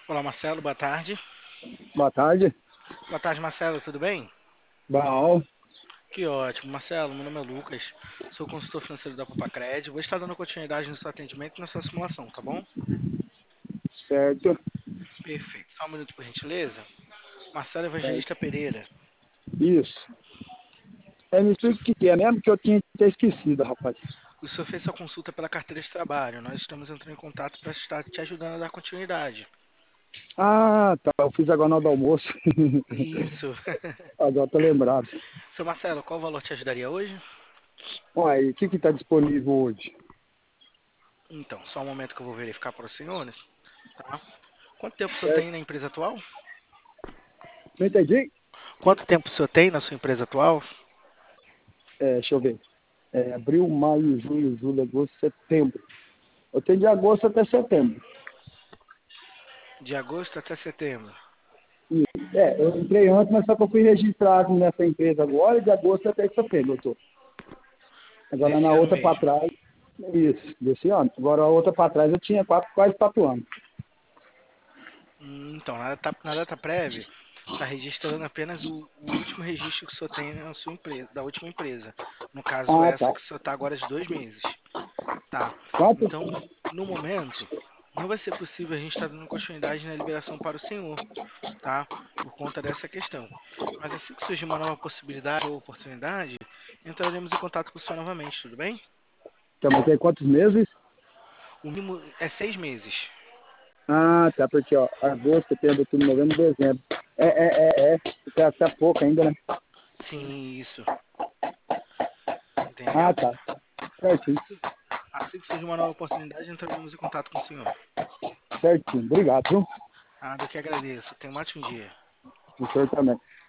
Olá, Marcelo, boa tarde. Boa tarde. Boa tarde, Marcelo, tudo bem? Bom, Que ótimo. Marcelo, meu nome é Lucas, sou consultor financeiro da Papacred. Vou estar dando continuidade no seu atendimento e na sua simulação, tá bom? certo. Perfeito. Só um minuto, por gentileza. Marcelo Evangelista Certo. Pereira. Isso. Me O senhor, explica o que que é mesmo, que eu tinha até esquecido, rapaz. o senhor fez sua consulta pela carteira de trabalho. Nós estamos entrando em contato para estar te ajudando a dar continuidade. Ah, tá. Eu fiz agora na hora do almoço. Isso. Agora tô lembrado. Seu Marcelo, qual valor te ajudaria hoje? Ué, o que que tá disponível hoje? Então, só um momento que eu vou verificar para os senhores, tá? Quanto tempo o senhor Certo. tem na empresa atual? Não entendi? Quanto tempo o senhor tem na sua empresa atual? Deixa eu ver. Abril, maio, junho, julho, agosto, setembro. Eu tenho de agosto até setembro. De agosto até setembro. E, eu entrei antes, mas só que eu fui registrado nessa empresa agora, de agosto até setembro eu tô. Agora na Desse ano outra para mesmo. trás, isso, desse ano. Agora a outra para trás eu tinha quase 4 anos. Então, na data prévia, está registrando apenas o último registro que o senhor tem na sua empresa, da última empresa. No caso, Ah, essa tá. que o senhor está agora de 2 meses. Tá. Quanto? Então, no momento, não vai ser possível a gente estar dando continuidade na liberação para o senhor, tá? Por conta dessa questão. Mas assim que surgir uma nova possibilidade ou oportunidade, entraremos em contato com o senhor novamente, tudo bem? Também tem quantos meses? O mínimo é 6 meses. Ah, tá, porque, ó, agosto, setembro, outubro, novembro, dezembro. Tá pouco ainda, né? Sim, isso. Ah, Entendeu? tá. Certinho, Assim que surgir uma nova oportunidade, entraremos em contato com o senhor. certinho. Obrigado, viu? Nada que agradeço. Tenha um ótimo dia. O senhor também.